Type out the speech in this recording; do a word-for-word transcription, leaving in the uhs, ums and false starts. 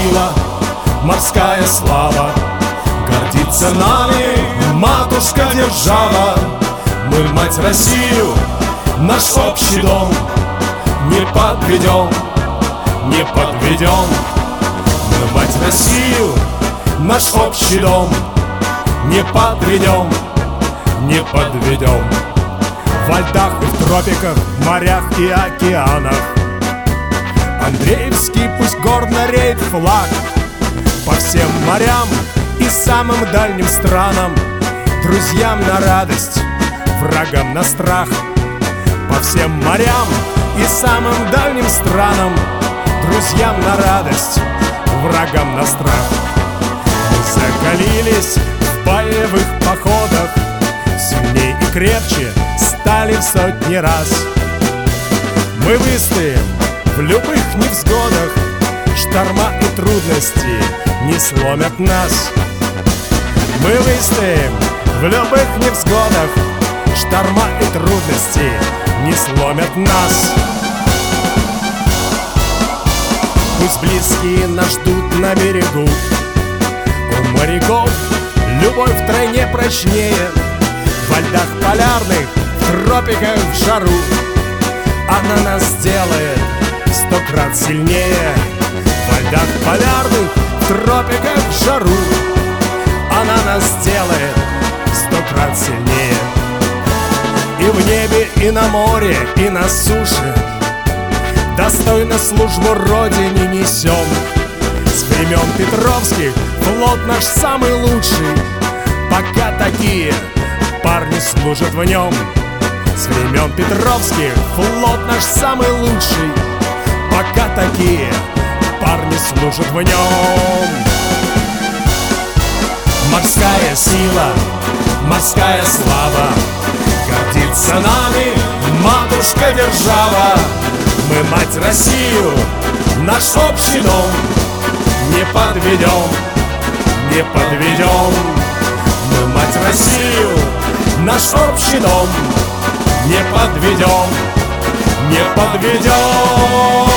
сила, морская слава. Гордится нами матушка держава. Мы, мать Россию, наш общий дом не подведем, не подведем. Мы, мать Россию, наш общий дом не подведем, не подведем. Во льдах и в тропиках, в морях и океанах Андреевский пусть гордо реет флаг. По всем морям и самым дальним странам, друзьям на радость, врагам на страх. По всем морям и самым дальним странам, друзьям на радость, врагам на страх. Мы закалились в боевых походах, сильней и крепче стали в сотни раз. Мы выстоим в любых невзгодах, шторма и трудности не сломят нас. Мы выстоим в любых невзгодах, шторма и трудности не сломят нас. Пусть близкие нас ждут на берегу, у моряков любовь втройне прочнее. Во льдах полярных, в тропиках в жару она нас сделает сто крат сильнее. Во льдах полярных, в тропиках в жару она нас сделает сто крат сильнее. И в небе, и на море, и на суше достойно службу Родине несем. С времен Петровских флот наш самый лучший, пока такие парни служат в нем. С времен Петровских флот наш самый лучший, пока такие парни служат в нем. Морская сила, морская слава, гордится нами матушка держава. Мы, мать Россию, наш общий дом не подведем, не подведем. Мы, мать Россию, наш общий дом не подведем, не подведем.